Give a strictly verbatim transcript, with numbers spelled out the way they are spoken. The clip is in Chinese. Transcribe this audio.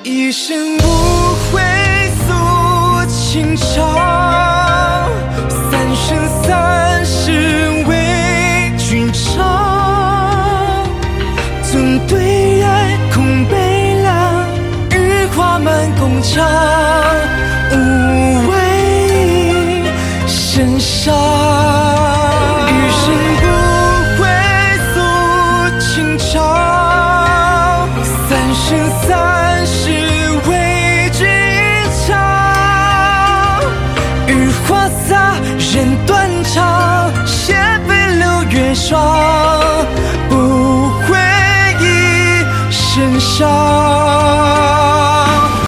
一生不悔诉情长，三生三世为君唱。尊对爱空悲凉，日花满宫墙，无畏身上。余生不悔诉情长，三生三世为君唱。雨花洒人断肠。